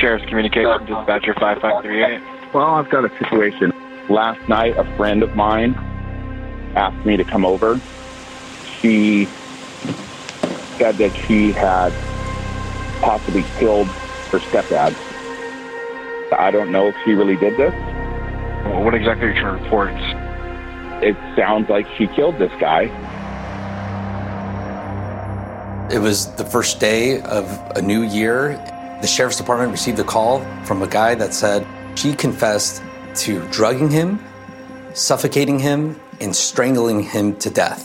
Sheriff's Communication, Dispatcher 5538. Well, I've got a situation. Last night, a friend of mine asked me to come over. She said that she had possibly killed her stepdad. I don't know if she really did this. Well, what exactly are your reports? It sounds like she killed this guy. It was the first day of a new year. The Sheriff's Department received a call from a guy that said she confessed to drugging him, suffocating him, and strangling him to death.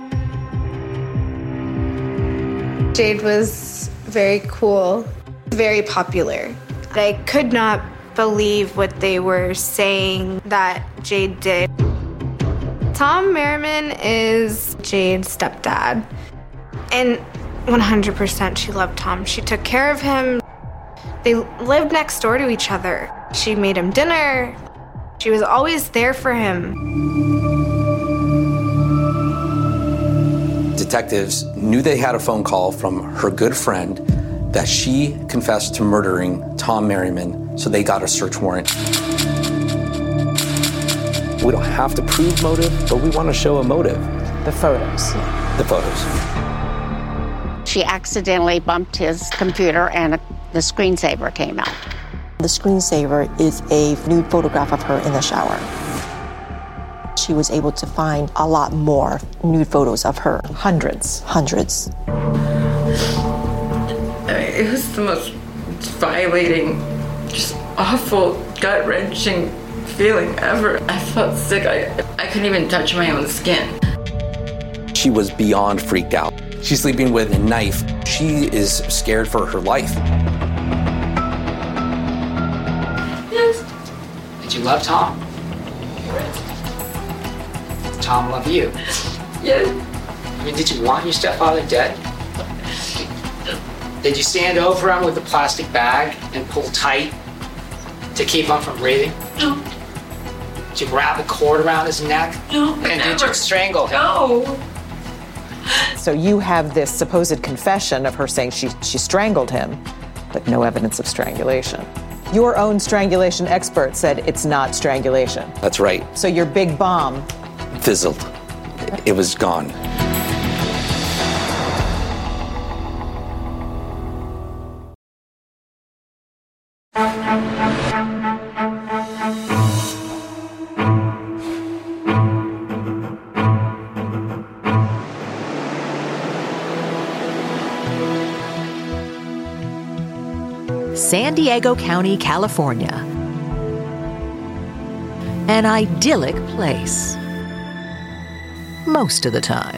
Jade was very cool, very popular. I could not believe what they were saying that Jade did. Tom Merriman is Jade's stepdad, and 100% she loved Tom. She took care of him. They lived next door to each other. She made him dinner. She was always there for him. Detectives knew they had a phone call from her good friend that she confessed to murdering Tom Merriman, so they got a search warrant. We don't have to prove motive, but we want to show a motive. The photos. The photos. She accidentally bumped his computer and the screensaver came out. The screensaver is a nude photograph of her in the shower. She was able to find a lot more nude photos of her. Hundreds. Hundreds. It was the most violating, just awful, gut-wrenching feeling ever. I felt sick. I couldn't even touch my own skin. She was beyond freaked out. She's sleeping with a knife. She is scared for her life. Yes. Did you love Tom? Did Tom love you? Yes. I mean, did you want your stepfather dead? Did you stand over him with a plastic bag and pull tight to keep him from breathing? No. Did you wrap a cord around his neck? No. And did you strangle him? No. So you have this supposed confession of her saying she strangled him, but no evidence of strangulation. Your own strangulation expert said it's not strangulation. That's right. So your big bomb fizzled. It was gone. San Diego County, California. An idyllic place. Most of the time.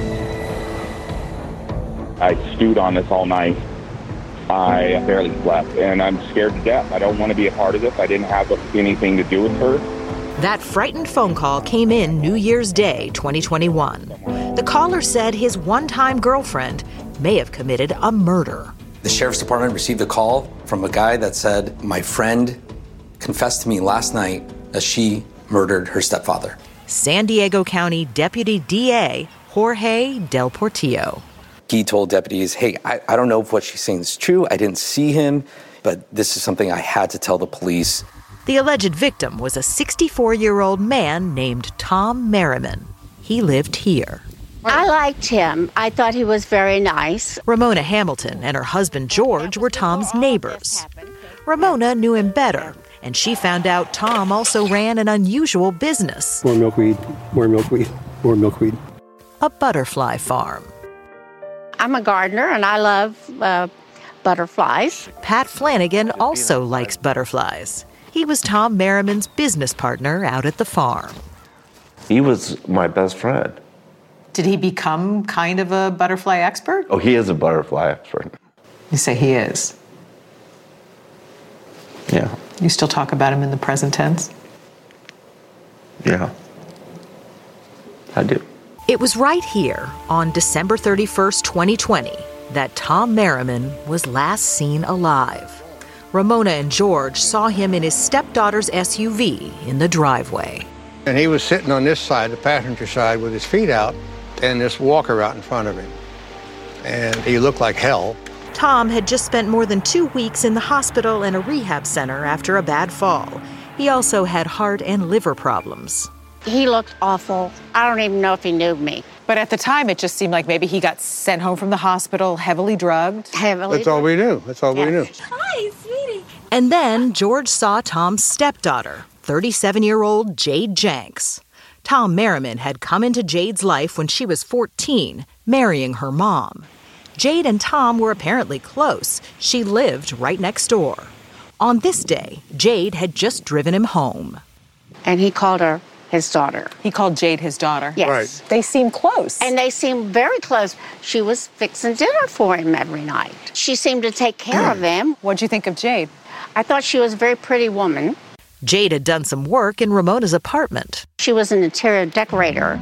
I stewed on this all night. I barely slept, and I'm scared to death. I don't want to be a part of this. I didn't have anything to do with her. That frightened phone call came in New Year's Day, 2021. The caller said his one-time girlfriend may have committed a murder. The Sheriff's Department received a call from a guy that said, my friend confessed to me last night that she murdered her stepfather. San Diego County Deputy DA Jorge Del Portillo. He told deputies, hey, I don't know if what she's saying is true. I didn't see him, but this is something I had to tell the police. The alleged victim was a 64-year-old man named Tom Merriman. He lived here. I liked him. I thought he was very nice. Ramona Hamilton and her husband George were Tom's neighbors. Ramona knew him better, and she found out Tom also ran an unusual business. More milkweed, more milkweed, more milkweed. A butterfly farm. I'm a gardener, and I love butterflies. Pat Flanagan also likes butterflies. He was Tom Merriman's business partner out at the farm. He was my best friend. Did he become kind of a butterfly expert? Oh, he is a butterfly expert. You say he is? Yeah. You still talk about him in the present tense? Yeah. I do. It was right here on December 31st, 2020, that Tom Merriman was last seen alive. Ramona and George saw him in his stepdaughter's SUV in the driveway. And he was sitting on this side, the passenger side, with his feet out and this walker out in front of him. And he looked like hell. Tom had just spent more than 2 weeks in the hospital and a rehab center after a bad fall. He also had heart and liver problems. He looked awful. I don't even know if he knew me. But at the time, it just seemed like maybe he got sent home from the hospital heavily drugged. That's all we knew. That's all we knew. Hi, sweetie. And then George saw Tom's stepdaughter, 37-year-old Jade Jenks. Tom Merriman had come into Jade's life when she was 14, marrying her mom. Jade and Tom were apparently close. She lived right next door. On this day, Jade had just driven him home. And he called her his daughter. He called Jade his daughter? Yes. Right. They seem close. And they seemed very close. She was fixing dinner for him every night. She seemed to take care of him. What'd you think of Jade? I thought she was a very pretty woman. Jade had done some work in Ramona's apartment. She was an interior decorator.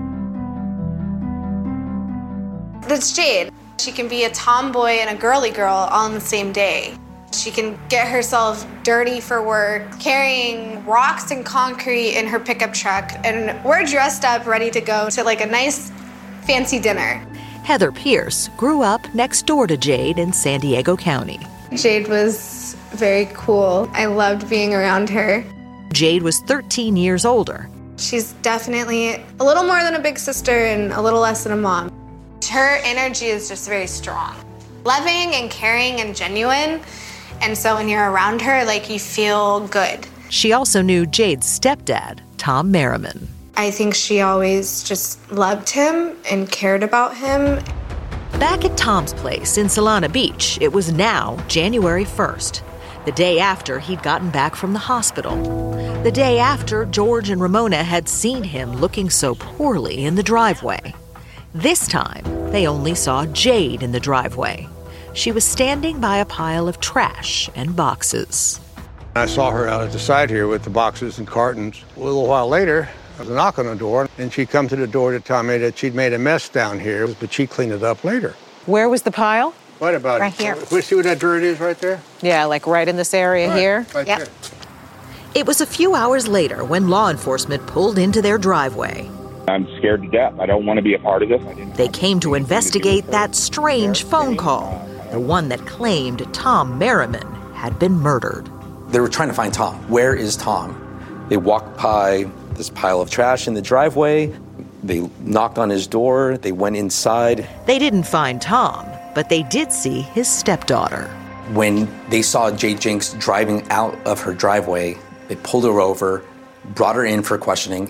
That's Jade. She can be a tomboy and a girly girl all in the same day. She can get herself dirty for work, carrying rocks and concrete in her pickup truck, and we're dressed up, ready to go to like a nice, fancy dinner. Heather Pierce grew up next door to Jade in San Diego County. Jade was very cool. I loved being around her. Jade was 13 years older. She's definitely a little more than a big sister and a little less than a mom. Her energy is just very strong. Loving and caring and genuine. And so when you're around her, like, you feel good. She also knew Jade's stepdad, Tom Merriman. I think she always just loved him and cared about him. Back at Tom's place in Solana Beach, it was now January 1st, the day after he'd gotten back from the hospital. The day after George and Ramona had seen him looking so poorly in the driveway. This time, they only saw Jade in the driveway. She was standing by a pile of trash and boxes. I saw her out at the side here with the boxes and cartons. A little while later, there was a knock on the door, and she come to the door to tell me that she'd made a mess down here, but she cleaned it up later. Where was the pile? What about right here? See where that dirt is right there? Yeah, like right in this area here? Right Yep. there. It was a few hours later when law enforcement pulled into their driveway. I'm scared to death. I don't want to be a part of this. They came to investigate that strange phone call, the one that claimed Tom Merriman had been murdered. They were trying to find Tom. Where is Tom? They walked by this pile of trash in the driveway. They knocked on his door. They went inside. They didn't find Tom, but they did see his stepdaughter. When they saw Jade Jenks driving out of her driveway, they pulled her over, brought her in for questioning,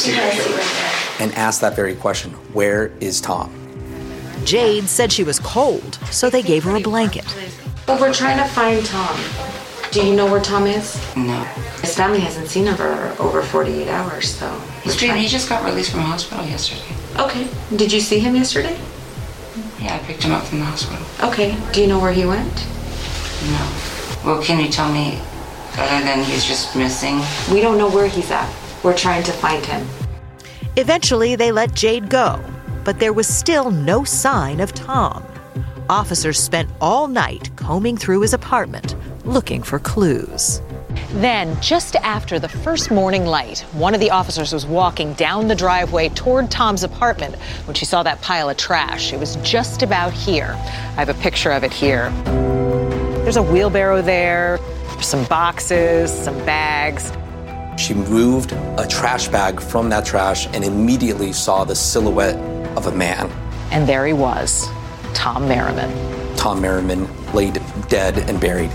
and asked that very question, where is Tom? Jade said she was cold, so they gave her a blanket. Well, we're trying to find Tom. Do you know where Tom is? No. His family hasn't seen him for over 48 hours, so... He just got released from the hospital yesterday. Okay. Did you see him yesterday? Yeah, I picked him up from the hospital. Okay. Do you know where he went? No. Well, can you tell me, other than he's just missing? We don't know where he's at. We're trying to find him. Eventually, they let Jade go, but there was still no sign of Tom. Officers spent all night combing through his apartment, looking for clues. Then, just after the first morning light, one of the officers was walking down the driveway toward Tom's apartment when she saw that pile of trash. It was just about here. I have a picture of it here. There's a wheelbarrow there, some boxes, some bags. She moved a trash bag from that trash and immediately saw the silhouette of a man. And there he was, Tom Merriman. Tom Merriman laid dead and buried.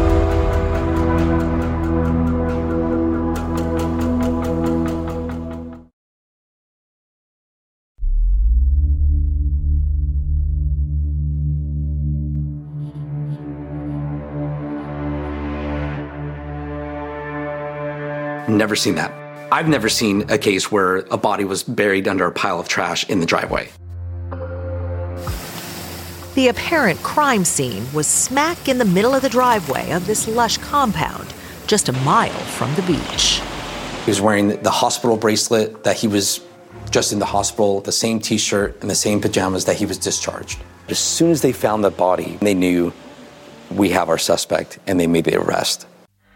Never seen that. I've never seen a case where a body was buried under a pile of trash in the driveway. The apparent crime scene was smack in the middle of the driveway of this lush compound, just a mile from the beach. He was wearing the hospital bracelet that he was just in the hospital, the same t-shirt and the same pajamas that he was discharged. As soon as they found the body, they knew we have our suspect, and they made the arrest.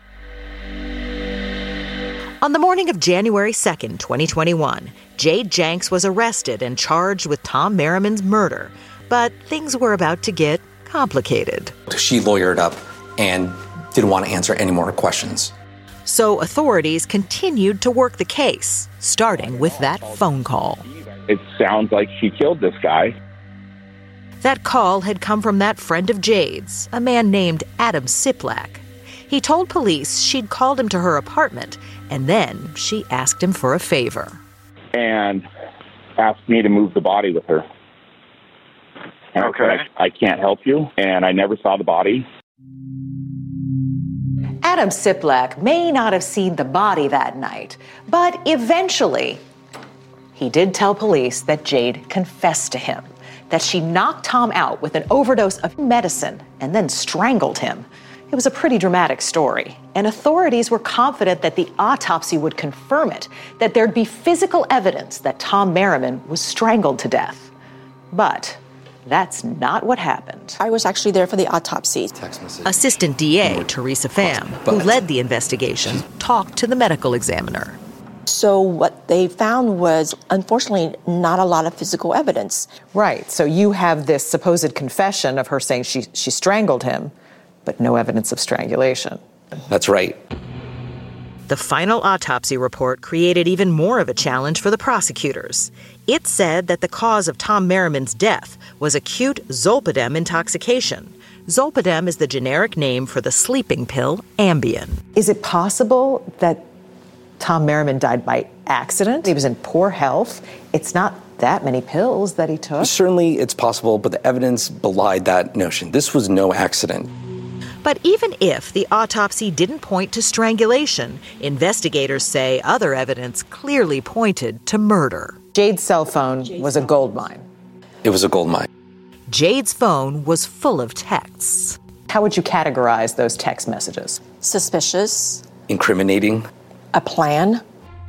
On the morning of January 2nd, 2021, Jade Jenks was arrested and charged with Tom Merriman's murder, but things were about to get complicated. She lawyered up and didn't want to answer any more questions. So authorities continued to work the case, starting with that phone call. It sounds like she killed this guy. That call had come from that friend of Jade's, a man named Adam Siplak. He told police she'd called him to her apartment, and then she asked him for a favor. And asked me to move the body with her. And Okay. I said, I can't help you, and I never saw the body. Adam Siplak may not have seen the body that night, but eventually he did tell police that Jade confessed to him, that she knocked Tom out with an overdose of medicine and then strangled him. It was a pretty dramatic story, and authorities were confident that the autopsy would confirm it, that there'd be physical evidence that Tom Merriman was strangled to death. But that's not what happened. I was actually there for the autopsy. Assistant DA Teresa Pham, who led the investigation, talked to the medical examiner. So what they found was, unfortunately, not a lot of physical evidence. Right, so you have this supposed confession of her saying she strangled him, but no evidence of strangulation. That's right. The final autopsy report created even more of a challenge for the prosecutors. It said that the cause of Tom Merriman's death was acute zolpidem intoxication. Zolpidem is the generic name for the sleeping pill Ambien. Is it possible that Tom Merriman died by accident? He was in poor health. It's not that many pills that he took. Certainly it's possible, but the evidence belied that notion. This was no accident. But even if the autopsy didn't point to strangulation, investigators say other evidence clearly pointed to murder. Jade's cell phone was a gold mine. It was a gold mine. Jade's phone was full of texts. How would you categorize those text messages? Suspicious. Incriminating. A plan.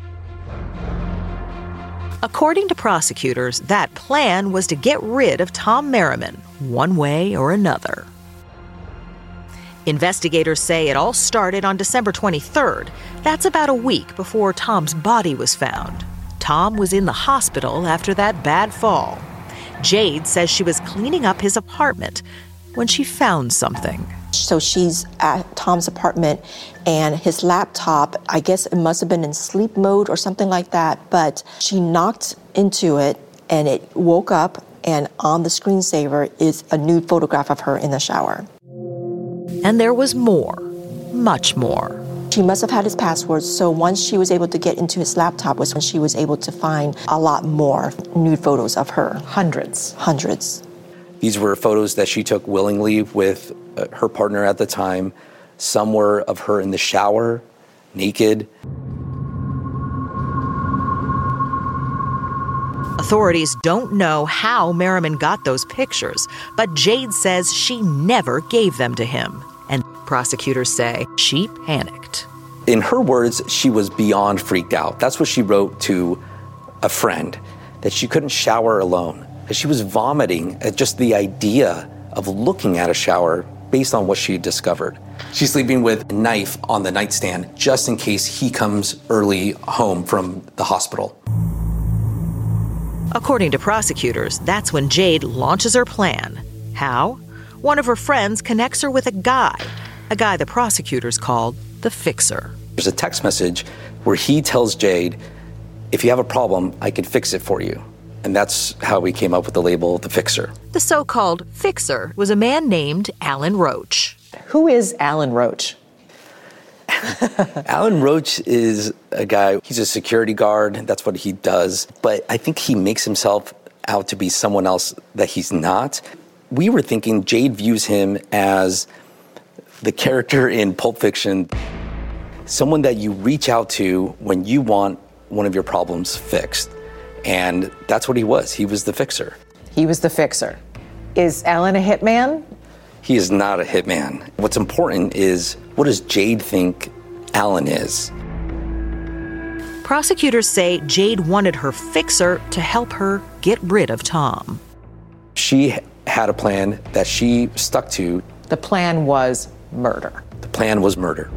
According to prosecutors, that plan was to get rid of Tom Merriman, one way or another. Investigators say it all started on December 23rd. That's about a week before Tom's body was found. Tom was in the hospital after that bad fall. Jade says she was cleaning up his apartment when she found something. So she's at Tom's apartment, and his laptop, I guess it must have been in sleep mode or something like that, but she knocked into it, and it woke up, and on the screensaver is a nude photograph of her in the shower. And there was more, much more. She must have had his password, so once she was able to get into his laptop was when she was able to find a lot more nude photos of her. Hundreds. These were photos that she took willingly with her partner at the time. Some were of her in the shower, naked. Authorities don't know how Merriman got those pictures, but Jade says she never gave them to him. And prosecutors say she panicked. In her words, she was beyond freaked out. That's what she wrote to a friend, that she couldn't shower alone, that she was vomiting at just the idea of looking at a shower based on what she had discovered. She's sleeping with a knife on the nightstand just in case he comes early home from the hospital. According to prosecutors, that's when Jade launches her plan. How? One of her friends connects her with a guy the prosecutors called the Fixer. There's a text message where he tells Jade, if you have a problem, I can fix it for you. And that's how we came up with the label, the Fixer. The so-called Fixer was a man named Alan Roach. Who is Alan Roach? Alan Roach is a guy, he's a security guard, that's what he does. But I think he makes himself out to be someone else that he's not. We were thinking Jade views him as the character in Pulp Fiction, someone that you reach out to when you want one of your problems fixed. And that's what he was. He was the fixer. He was the fixer. Is Alan a hitman? He is not a hitman. What's important is, what does Jade think Alan is? Prosecutors say Jade wanted her fixer to help her get rid of Tom. She had a plan that she stuck to. The plan was murder. The plan was murder.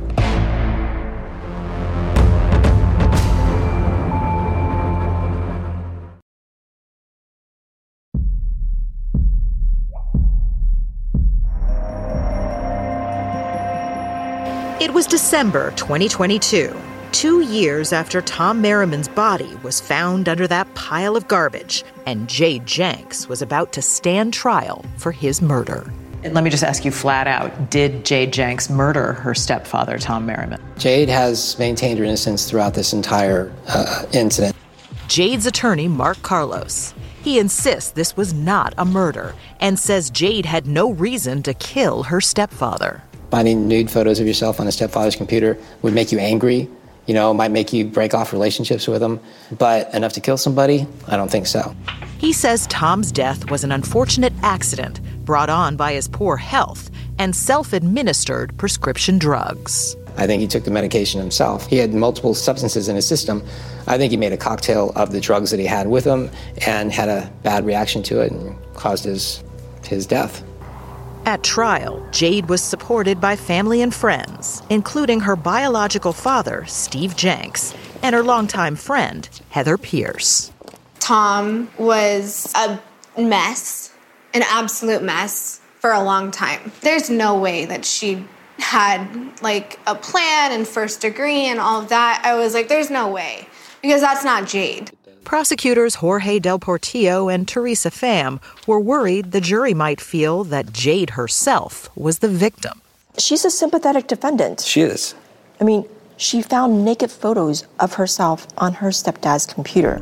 It was December 2022, 2 years after Tom Merriman's body was found under that pile of garbage, and Jade Jenks was about to stand trial for his murder. And let me just ask you flat out, did Jade Jenks murder her stepfather, Tom Merriman? Jade has maintained her innocence throughout this entire incident. Jade's attorney, Mark Carlos. He insists this was not a murder and says Jade had no reason to kill her stepfather. Finding nude photos of yourself on a stepfather's computer would make you angry. You know, it might make you break off relationships with him. But enough to kill somebody? I don't think so. He says Tom's death was an unfortunate accident brought on by his poor health and self-administered prescription drugs. I think he took the medication himself. He had multiple substances in his system. I think he made a cocktail of the drugs that he had with him and had a bad reaction to it and caused his death. At trial, Jade was supported by family and friends, including her biological father, Steve Jenks, and her longtime friend, Heather Pierce. Tom was a mess, an absolute mess for a long time. There's no way that she had like a plan and first degree and all of that. I was like, there's no way, because that's not Jade. Prosecutors Jorge Del Portillo and Teresa Pham were worried the jury might feel that Jade herself was the victim. She's a sympathetic defendant. She is. I mean, she found naked photos of herself on her stepdad's computer.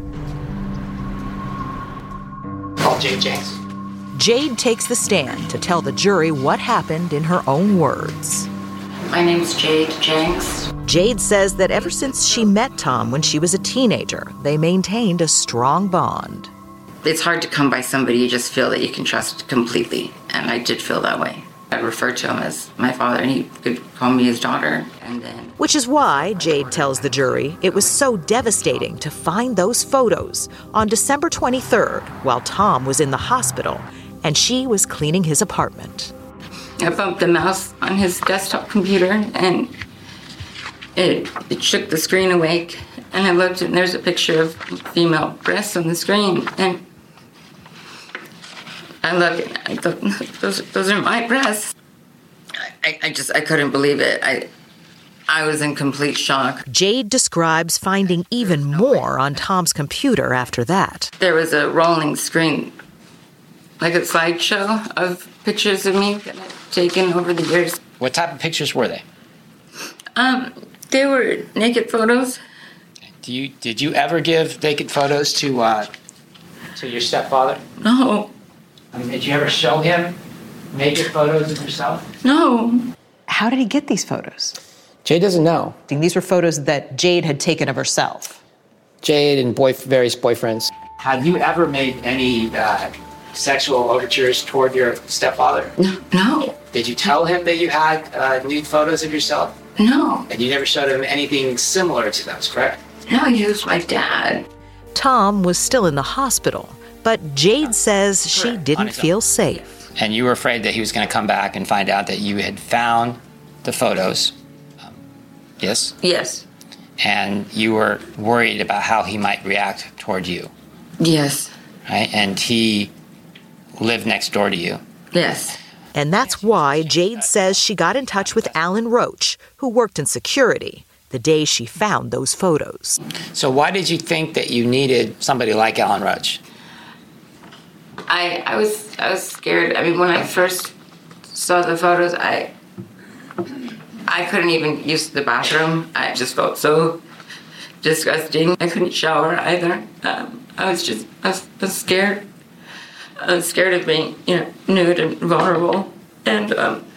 Call Jade Jenks. Jade takes the stand to tell the jury what happened in her own words. My name's Jade Jenks. Jade says that ever since she met Tom when she was a teenager, they maintained a strong bond. It's hard to come by somebody you just feel that you can trust completely, and I did feel that way. I referred to him as my father, and he could call me his daughter, and then... Which is why, Jade tells the jury, it was so devastating to find those photos on December 23rd while Tom was in the hospital and she was cleaning his apartment. I bumped the mouse on his desktop computer, and it shook the screen awake, and I looked, and there's a picture of female breasts on the screen, and I look, and I thought, those are my breasts. I couldn't believe it. I was in complete shock. Jade describes finding even more on Tom's computer after that. There was a rolling screen, like a slideshow of pictures of me that I've taken over the years. What type of pictures were they? They were naked photos. Did you ever give naked photos to your stepfather? No. Did you ever show him naked photos of yourself? No. How did he get these photos? Jade doesn't know. These were photos that Jade had taken of herself. Jade and various boyfriends. Have you ever made any sexual overtures toward your stepfather? No. Did you tell him that you had nude photos of yourself? No. And you never showed him anything similar to those, correct? No, he was my dad. Tom was still in the hospital, but Jade says she didn't feel safe. And you were afraid that he was going to come back and find out that you had found the photos. Yes? Yes. And you were worried about how he might react toward you. Yes. Right? And he lived next door to you. Yes. And that's why Jade says she got in touch with Alan Roach, who worked in security, the day she found those photos. So why did you think that you needed somebody like Alan Roach? I was scared. I mean, when I first saw the photos, I couldn't even use the bathroom. I just felt so disgusting. I couldn't shower either. I was scared. I was scared of being, nude and vulnerable. And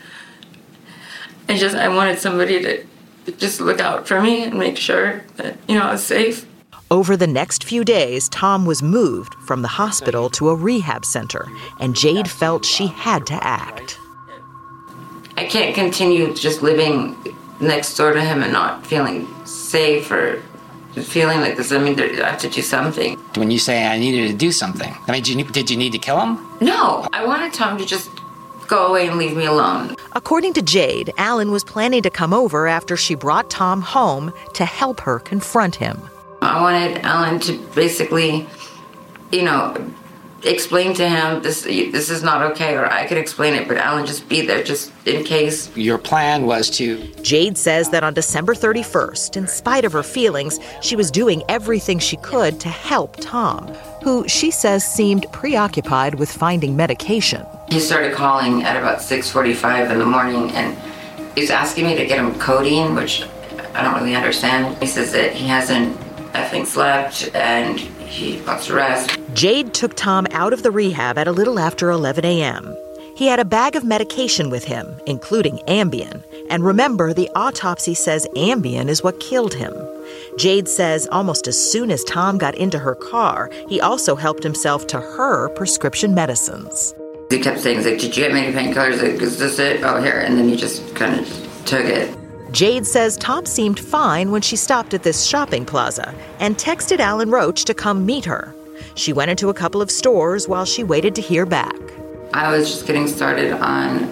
I wanted somebody to just look out for me and make sure that, I was safe. Over the next few days, Tom was moved from the hospital to a rehab center, and Jade felt she had to act. I can't continue just living next door to him and not feeling safe or feeling like this. I mean, I have to do something. When you say I needed to do something, did you need to kill him? No, I wanted Tom to just go away and leave me alone. According to Jade, Alan was planning to come over after she brought Tom home to help her confront him. I wanted Alan to basically, explain to him, this is not okay, or I could explain it, but Alan, just be there just in case. Your plan was to... Jade says that on December 31st, in spite of her feelings, she was doing everything she could to help Tom, who she says seemed preoccupied with finding medication. He started calling at about 6:45 in the morning, and he's asking me to get him codeine, which I don't really understand. He says that he hasn't effing slept and he wants to rest. Jade took Tom out of the rehab at a little after 11 a.m. He had a bag of medication with him, including Ambien. And remember, the autopsy says Ambien is what killed him. Jade says almost as soon as Tom got into her car, he also helped himself to her prescription medicines. He kept saying, like, did you get many painkillers? Like, is this it? Oh, here. And then he just kind of just took it. Jade says Tom seemed fine when she stopped at this shopping plaza and texted Alan Roach to come meet her. She went into a couple of stores while she waited to hear back. I was just getting started on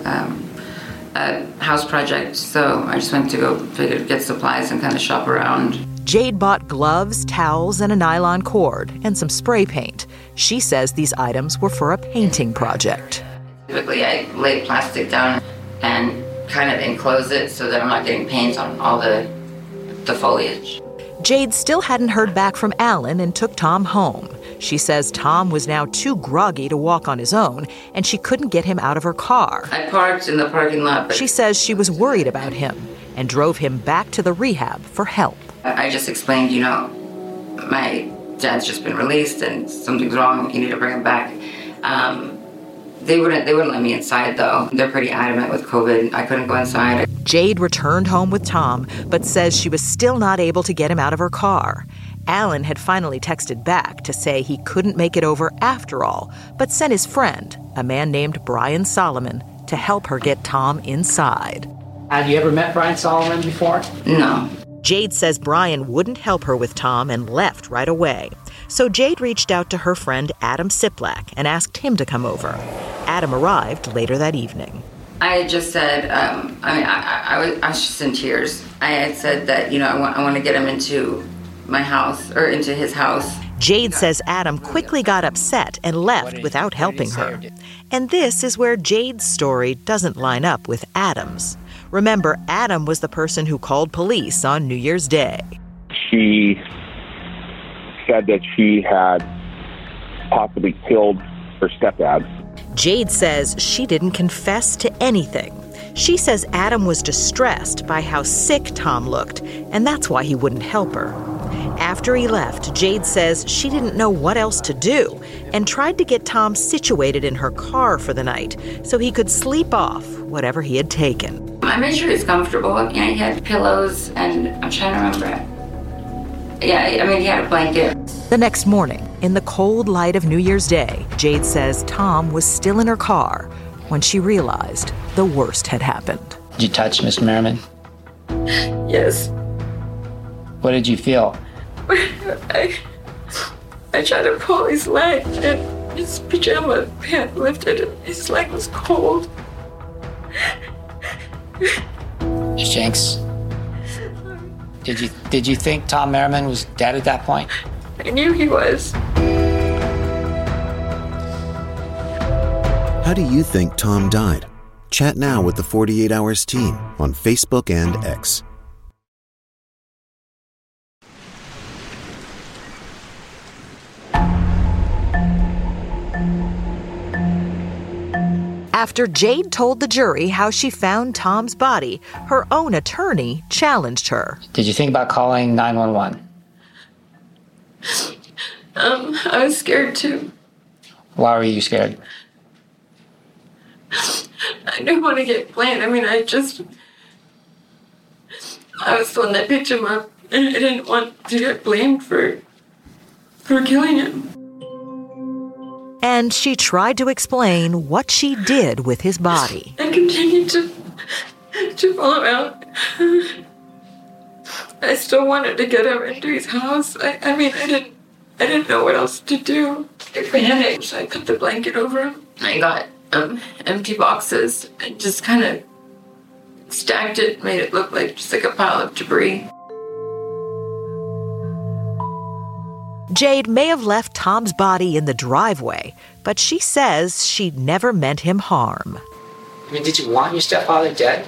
a house project, so I just went to go get supplies and kind of shop around. Jade bought gloves, towels, and a nylon cord, and some spray paint. She says these items were for a painting project. Typically, I lay plastic down and kind of enclose it so that I'm not getting paint on all the foliage. Jade still hadn't heard back from Alan and took Tom home. She says Tom was now too groggy to walk on his own, and she couldn't get him out of her car. I parked in the parking lot. But she says she was worried about him and drove him back to the rehab for help. I just explained, my dad's just been released and something's wrong. You need to bring him back. They wouldn't let me inside, though. They're pretty adamant with COVID. I couldn't go inside. Jade returned home with Tom, but says she was still not able to get him out of her car. Alan had finally texted back to say he couldn't make it over after all, but sent his friend, a man named Brian Solomon, to help her get Tom inside. Had you ever met Brian Solomon before? No. Jade says Brian wouldn't help her with Tom and left right away. So Jade reached out to her friend Adam Siplak and asked him to come over. Adam arrived later that evening. I had just said, I was just in tears. I had said that, I want to get him into my house, or into his house. Jade says Adam quickly got upset and left without helping her. And this is where Jade's story doesn't line up with Adam's. Remember, Adam was the person who called police on New Year's Day. She said that she had possibly killed her stepdad. Jade says she didn't confess to anything. She says Adam was distressed by how sick Tom looked, and that's why he wouldn't help her. After he left, Jade says she didn't know what else to do and tried to get Tom situated in her car for the night so he could sleep off whatever he had taken. I made sure he's comfortable. He had pillows, and I'm trying to remember. Yeah, he had a blanket. The next morning, in the cold light of New Year's Day, Jade says Tom was still in her car when she realized the worst had happened. Did you touch Miss Merriman? Yes. What did you feel? I tried to pull his leg, and his pajama pant lifted, and his leg was cold. Ms. Jenks, did you think Tom Merriman was dead at that point? I knew he was. How do you think Tom died? Chat now with the 48 Hours team on Facebook and X. After Jade told the jury how she found Tom's body, her own attorney challenged her. Did you think about calling 911? I was scared too. Why were you scared? I didn't want to get blamed. I was the one that picked him up, and I didn't want to get blamed for killing him. And she tried to explain what she did with his body. I continued to follow out. I still wanted to get him into his house. I didn't know what else to do. I panicked, so I put the blanket over him. I got empty boxes and just kind of stacked it, made it look like just like a pile of debris. Jade may have left Tom's body in the driveway, but she says she never meant him harm. I mean, did you want your stepfather dead?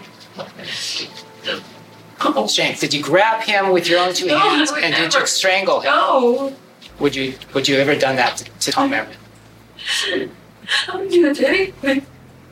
James, did you grab him with your own two hands and did you strangle him? No. Would you ever done that to Tom Merriman? I would do it to anyone.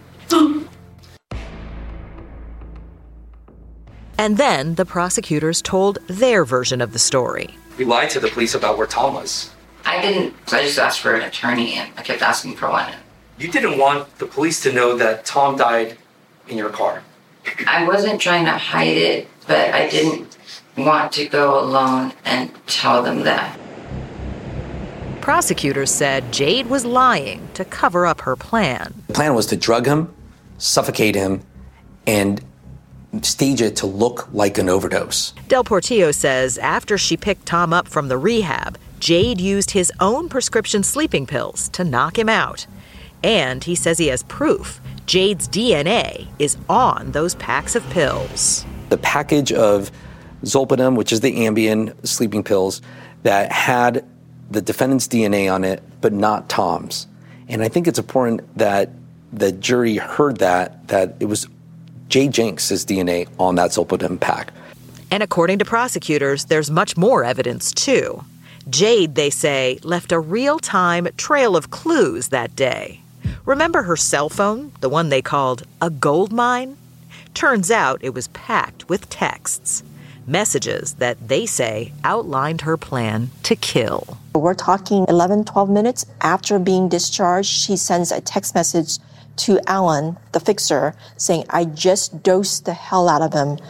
And then the prosecutors told their version of the story. We lied to the police about where Tom was. I didn't. I just asked for an attorney, and I kept asking for one. You didn't want the police to know that Tom died in your car. I wasn't trying to hide it, but I didn't want to go alone and tell them that. Prosecutors said Jade was lying to cover up her plan. The plan was to drug him, suffocate him, and stage it to look like an overdose. Del Portillo says after she picked Tom up from the rehab, Jade used his own prescription sleeping pills to knock him out. And he says he has proof Jade's DNA is on those packs of pills. The package of Zolpidem, which is the Ambien sleeping pills, that had the defendant's DNA on it, but not Tom's. And I think it's important that the jury heard that it was Jade Jenks' DNA on that Zolpidem pack. And according to prosecutors, there's much more evidence, too. Jade, they say, left a real-time trail of clues that day. Remember her cell phone, the one they called a gold mine? Turns out it was packed with texts, messages that they say outlined her plan to kill. We're talking 11, 12 minutes after being discharged, she sends a text message to Alan, the fixer, saying, I just dosed the hell out of him.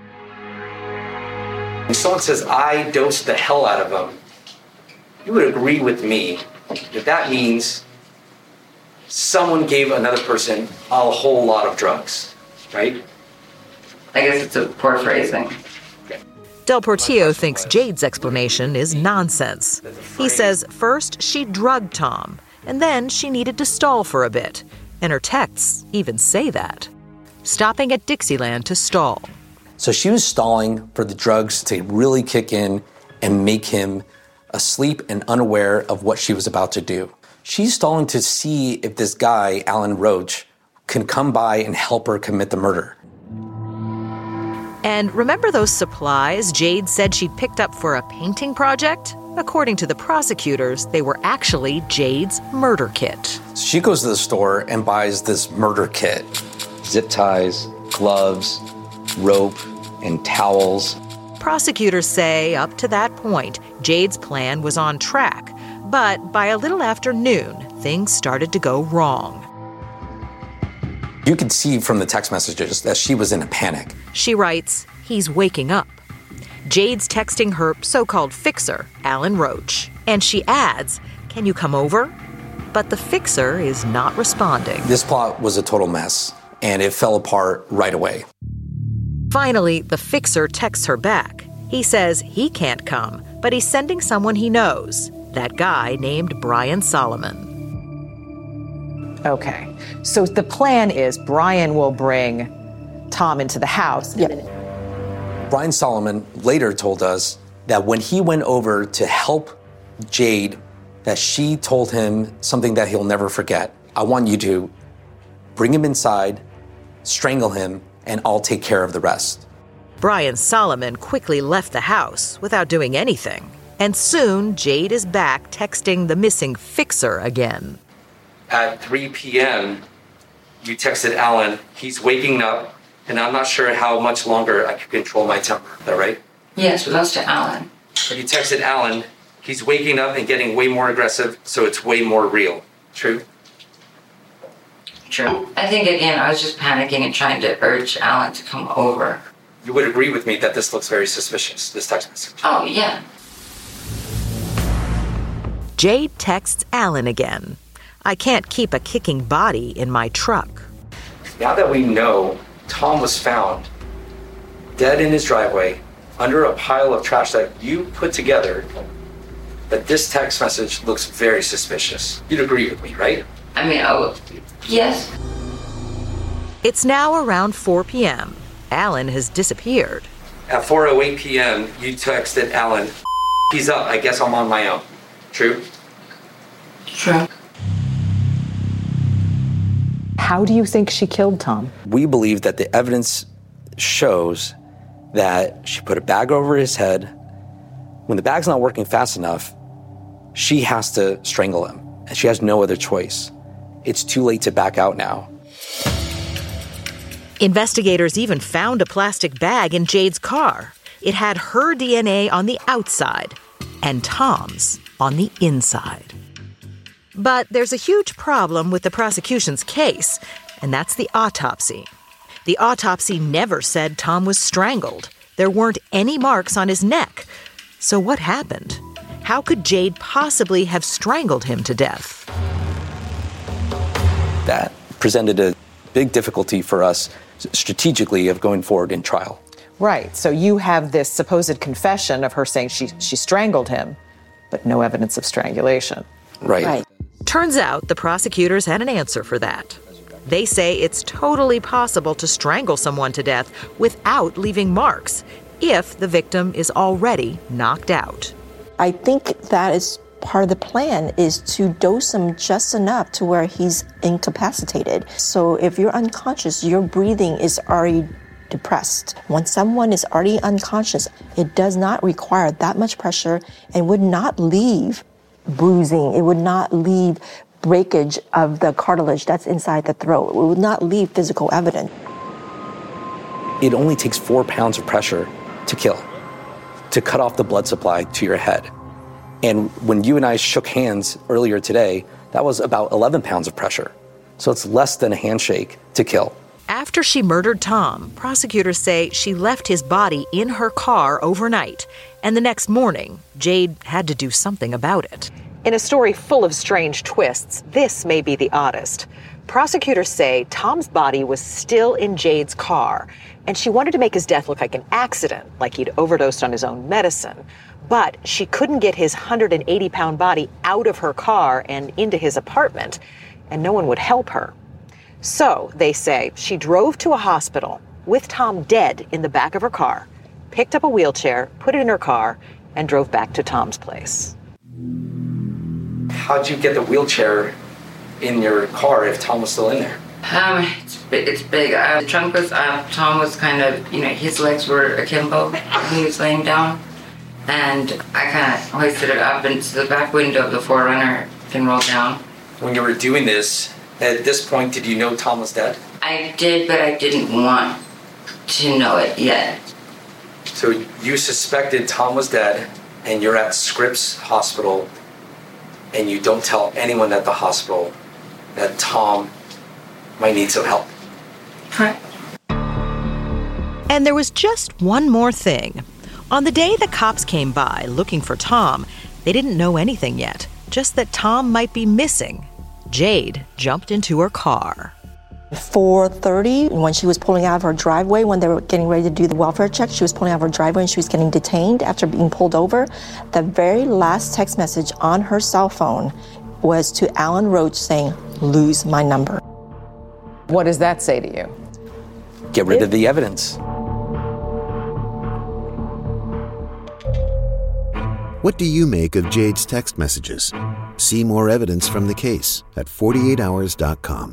When someone says, I dosed the hell out of him, you would agree with me that means someone gave another person a whole lot of drugs, right? I guess it's a poor phrasing. Del Portillo thinks Jade's explanation is nonsense. He says first she drugged Tom, and then she needed to stall for a bit. And her texts even say that. Stopping at Dixieland to stall. So she was stalling for the drugs to really kick in and make him asleep and unaware of what she was about to do. She's stalling to see if this guy, Alan Roach, can come by and help her commit the murder. And remember those supplies Jade said she'd picked up for a painting project? According to the prosecutors, they were actually Jade's murder kit. She goes to the store and buys this murder kit. Zip ties, gloves, rope, and towels. Prosecutors say up to that point, Jade's plan was on track. But by a little after noon, things started to go wrong. You could see from the text messages that she was in a panic. She writes, he's waking up. Jade's texting her so-called fixer, Alan Roach. And she adds, can you come over? But the fixer is not responding. This plot was a total mess, and it fell apart right away. Finally, the fixer texts her back. He says he can't come, but he's sending someone he knows, that guy named Brian Solomon. Okay, so the plan is Brian will bring Tom into the house. Yep. Brian Solomon later told us that when he went over to help Jade, that she told him something that he'll never forget. I want you to bring him inside, strangle him, and I'll take care of the rest. Brian Solomon quickly left the house without doing anything. And soon, Jade is back texting the missing fixer again. At 3 p.m., you texted Alan, he's waking up, and I'm not sure how much longer I can control my temper. Is that right? Yes, but that's to Alan. But you texted Alan, he's waking up and getting way more aggressive, so it's way more real. True? True. I think, again, I was just panicking and trying to urge Alan to come over. You would agree with me that this looks very suspicious, this text message. Oh, yeah. Jade texts Alan again. I can't keep a kicking body in my truck. Now that we know Tom was found dead in his driveway under a pile of trash that you put together, that this text message looks very suspicious. You'd agree with me, right? I mean, yes. It's now around 4 p.m. Alan has disappeared. At 4:08 p.m., you texted Alan, he's up, I guess I'm on my own. True? True. How do you think she killed Tom? We believe that the evidence shows that she put a bag over his head. When the bag's not working fast enough, she has to strangle him, and she has no other choice. It's too late to back out now. Investigators even found a plastic bag in Jade's car. It had her DNA on the outside and Tom's on the inside. But there's a huge problem with the prosecution's case, and that's the autopsy. The autopsy never said Tom was strangled. There weren't any marks on his neck. So what happened? How could Jade possibly have strangled him to death? That presented a big difficulty for us strategically of going forward in trial. Right. So you have this supposed confession of her saying she strangled him, but no evidence of strangulation. Right. Turns out the prosecutors had an answer for that. They say it's totally possible to strangle someone to death without leaving marks if the victim is already knocked out. I think that is part of the plan, is to dose him just enough to where he's incapacitated. So if you're unconscious, your breathing is already depressed. When someone is already unconscious, it does not require that much pressure and would not leave bruising. It would not leave breakage of the cartilage that's inside the throat. It would not leave physical evidence. It only takes 4 pounds of pressure to kill, to cut off the blood supply to your head. And when you and I shook hands earlier today, that was about 11 pounds of pressure. So it's less than a handshake to kill. After she murdered Tom, prosecutors say she left his body in her car overnight, and the next morning, Jade had to do something about it. In a story full of strange twists, this may be the oddest. Prosecutors say Tom's body was still in Jade's car, and she wanted to make his death look like an accident, like he'd overdosed on his own medicine. But she couldn't get his 180-pound body out of her car and into his apartment, and no one would help her. So, they say, she drove to a hospital with Tom dead in the back of her car, picked up a wheelchair, put it in her car, and drove back to Tom's place. How'd you get the wheelchair in your car if Tom was still in there? It's big. The trunk was up. Tom was kind of, his legs were akimbo when he was laying down. And I kind of hoisted it up into the back window of the 4Runner can roll down. When you were doing this, at this point, did you know Tom was dead? I did, but I didn't want to know it yet. So you suspected Tom was dead, and you're at Scripps Hospital, and you don't tell anyone at the hospital that Tom might need some help. Correct. And there was just one more thing. On the day the cops came by looking for Tom, they didn't know anything yet, just that Tom might be missing. Jade jumped into her car. 4:30, when she was pulling out of her driveway, when they were getting ready to do the welfare check, she was pulling out of her driveway and she was getting detained after being pulled over. The very last text message on her cell phone was to Alan Roach saying, "Lose my number." What does that say to you? Get rid of the evidence. What do you make of Jade's text messages? See more evidence from the case at 48hours.com.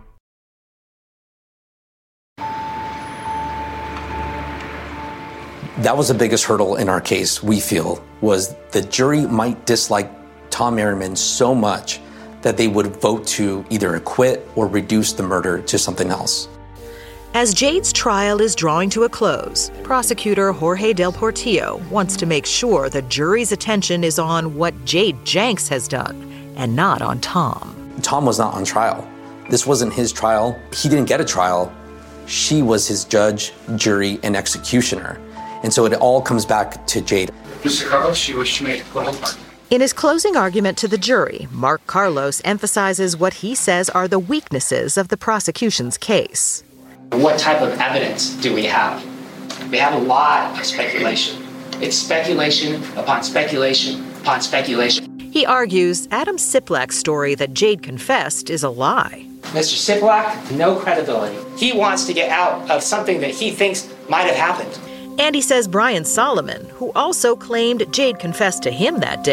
That was the biggest hurdle in our case, we feel, was the jury might dislike Tom Merriman so much that they would vote to either acquit or reduce the murder to something else. As Jade's trial is drawing to a close, prosecutor Jorge Del Portillo wants to make sure the jury's attention is on what Jade Jenks has done and not on Tom. Tom was not on trial. This wasn't his trial. He didn't get a trial. She was his judge, jury, and executioner. And so it all comes back to Jade. Mr. Carlos, you wish to make a closing argument? In his closing argument to the jury, Mark Carlos emphasizes what he says are the weaknesses of the prosecution's case. What type of evidence do we have? We have a lot of speculation. It's speculation upon speculation upon speculation. He argues Adam Siplak's story that Jade confessed is a lie. Mr. Siplak, no credibility. He wants to get out of something that he thinks might have happened. And he says Brian Solomon, who also claimed Jade confessed to him that day,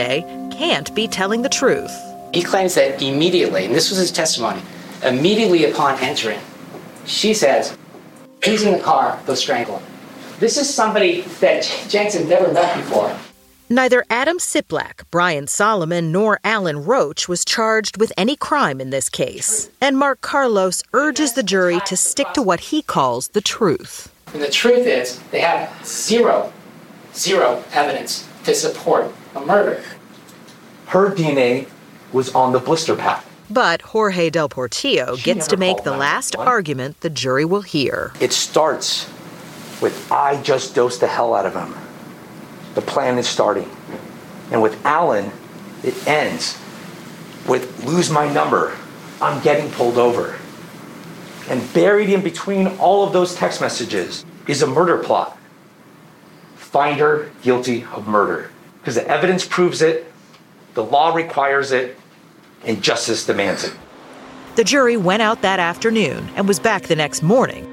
can't be telling the truth. He claims that immediately, and this was his testimony, immediately upon entering, she says, he's in the car, they'll strangle him. This is somebody that Jenks had never met before. Neither Adam Siplak, Brian Solomon, nor Alan Roach was charged with any crime in this case. And Mark Carlos urges the jury to stick to what he calls the truth. And the truth is, they have zero evidence to support a murder. Her DNA was on the blister pack. But Jorge Del Portillo gets to make the last argument the jury will hear. It starts with, I just dosed the hell out of him. The plan is starting. And with Alan, it ends with, lose my number. I'm getting pulled over. And buried in between all of those text messages is a murder plot. Find her guilty of murder. Because the evidence proves it, the law requires it, and justice demands it. The jury went out that afternoon and was back the next morning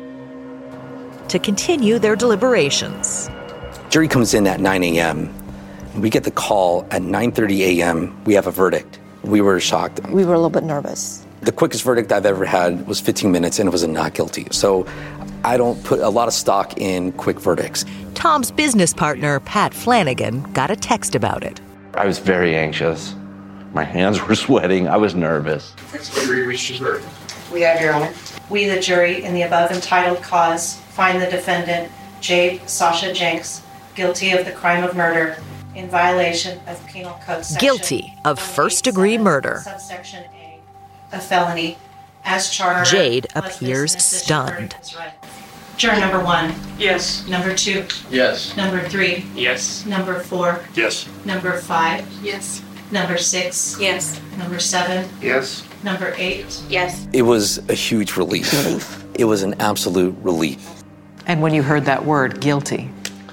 to continue their deliberations. Jury comes in at 9 a.m. We get the call at 9:30 a.m. We have a verdict. We were shocked. We were a little bit nervous. The quickest verdict I've ever had was 15 minutes, and it was a not guilty. So I don't put a lot of stock in quick verdicts. Tom's business partner, Pat Flanagan, got a text about it. I was very anxious. My hands were sweating. I was nervous. We have, Your Honor. We, the jury, in the above entitled cause, find the defendant, Jade Sasha Jenks, guilty of the crime of murder in violation of Penal Code Section Guilty of first-degree murder. Subsection A, a felony, as charged. Jade appears stunned. Juror number 1. Yes. Number 2. Yes. Number 3. Yes. Number 4. Yes. Number 5. Yes. Number 6. Yes. Number 7. Yes. Number 8. Yes. It was a huge relief. It was an absolute relief. And when you heard that word, guilty?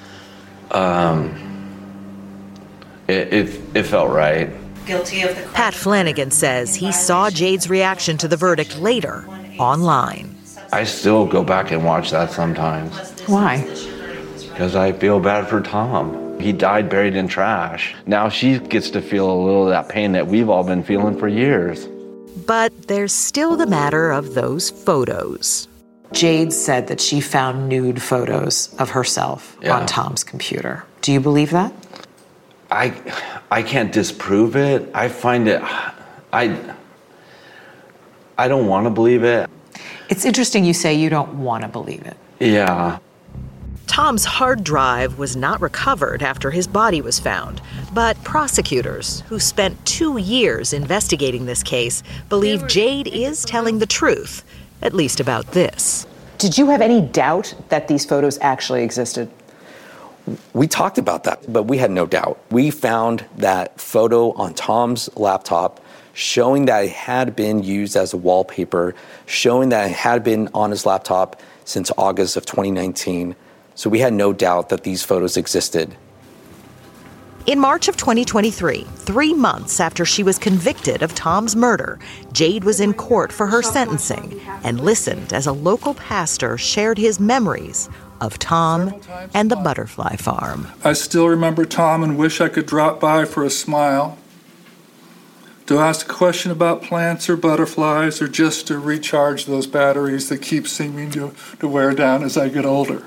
It felt right. Guilty of the crime. Pat Flanagan says he saw Jade's reaction to the verdict later, online. I still go back and watch that sometimes. Why? Because I feel bad for Tom. He died buried in trash. Now she gets to feel a little of that pain that we've all been feeling for years. But there's still the matter of those photos. Jade said that she found nude photos of herself on Tom's computer. Do you believe that? I can't disprove it. I find it, I don't want to believe it. It's interesting you say you don't want to believe it. Yeah. Tom's hard drive was not recovered after his body was found, but prosecutors, who spent 2 years investigating this case, believe Jade is telling the truth, at least about this. Did you have any doubt that these photos actually existed? We talked about that, but we had no doubt. We found that photo on Tom's laptop showing that it had been used as a wallpaper, showing that it had been on his laptop since August of 2019. So we had no doubt that these photos existed. In March of 2023, 3 months after she was convicted of Tom's murder, Jade was in court for her sentencing and listened as a local pastor shared his memories of Tom and the butterfly farm. I still remember Tom and wish I could drop by for a smile, to ask a question about plants or butterflies, or just to recharge those batteries that keep seeming to wear down as I get older.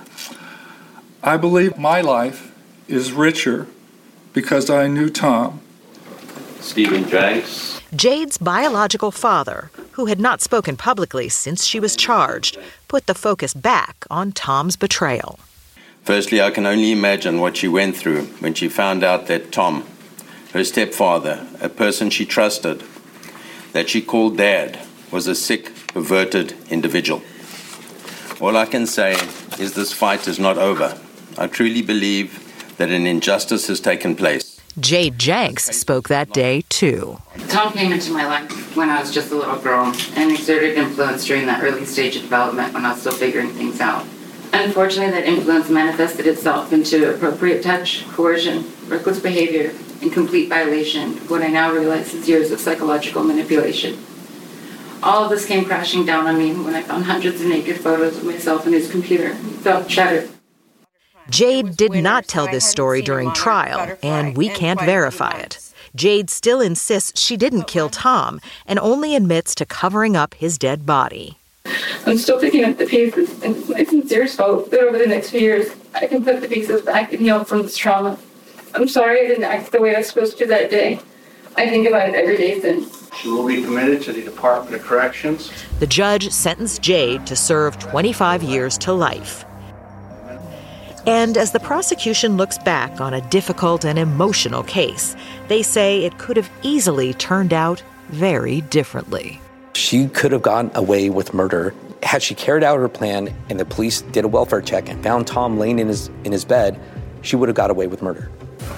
I believe my life is richer because I knew Tom. Stephen Jenks. Jade's biological father, who had not spoken publicly since she was charged, put the focus back on Tom's betrayal. Firstly, I can only imagine what she went through when she found out that Tom, her stepfather, a person she trusted, that she called Dad, was a sick, perverted individual. All I can say is this fight is not over. I truly believe that an injustice has taken place. Jade Jenks spoke that day, too. Tom came into my life when I was just a little girl and exerted influence during that early stage of development when I was still figuring things out. Unfortunately, that influence manifested itself into appropriate touch, coercion, reckless behavior, and complete violation of what I now realize is years of psychological manipulation. All of this came crashing down on me when I found hundreds of naked photos of myself in his computer and felt shattered. Jade did not tell this story during trial, and we can't verify it. Jade still insists she didn't kill Tom and only admits to covering up his dead body. I'm still picking up the pieces, and it's my sincere hope that over the next few years, I can put the pieces back and heal from this trauma. I'm sorry I didn't act the way I was supposed to that day. I think about it every day since. She will be committed to the Department of Corrections. The judge sentenced Jade to serve 25 years to life. And as the prosecution looks back on a difficult and emotional case, they say it could have easily turned out very differently. She could have gotten away with murder had she carried out her plan and the police did a welfare check and found Tom laying in his bed. She would have got away with murder.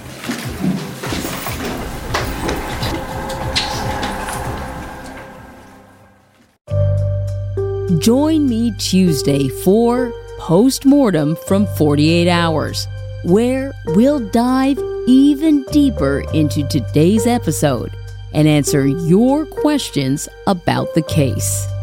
Join me Tuesday for Postmortem from 48 Hours, where we'll dive even deeper into today's episode and answer your questions about the case.